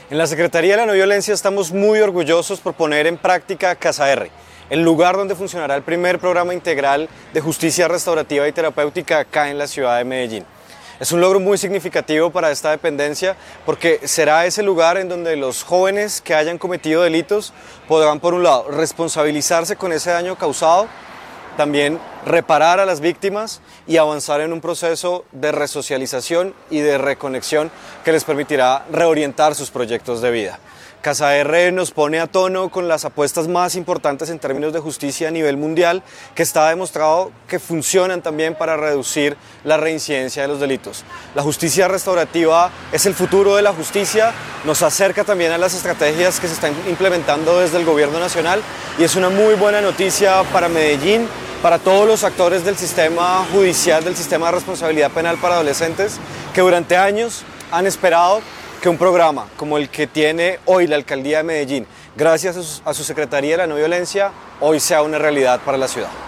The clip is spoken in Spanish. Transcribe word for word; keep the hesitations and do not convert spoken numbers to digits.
En la Secretaría de la No Violencia estamos muy orgullosos por poner en práctica Casa R, el lugar donde funcionará el primer programa integral de justicia restaurativa y terapéutica acá en la ciudad de Medellín. Es un logro muy significativo para esta dependencia porque será ese lugar en donde los jóvenes que hayan cometido delitos podrán, por un lado, responsabilizarse con ese daño causado, también reparar a las víctimas y avanzar en un proceso de resocialización y de reconexión que les permitirá reorientar sus proyectos de vida. Casa R nos pone a tono con las apuestas más importantes en términos de justicia a nivel mundial, que está demostrado que funcionan también para reducir la reincidencia de los delitos. La justicia restaurativa es el futuro de la justicia, nos acerca también a las estrategias que se están implementando desde el gobierno nacional y es una muy buena noticia para Medellín, para todos los actores del sistema judicial, del sistema de responsabilidad penal para adolescentes, que durante años han esperado que un programa como el que tiene hoy la Alcaldía de Medellín, gracias a su, a su Secretaría de la No Violencia, hoy sea una realidad para la ciudad.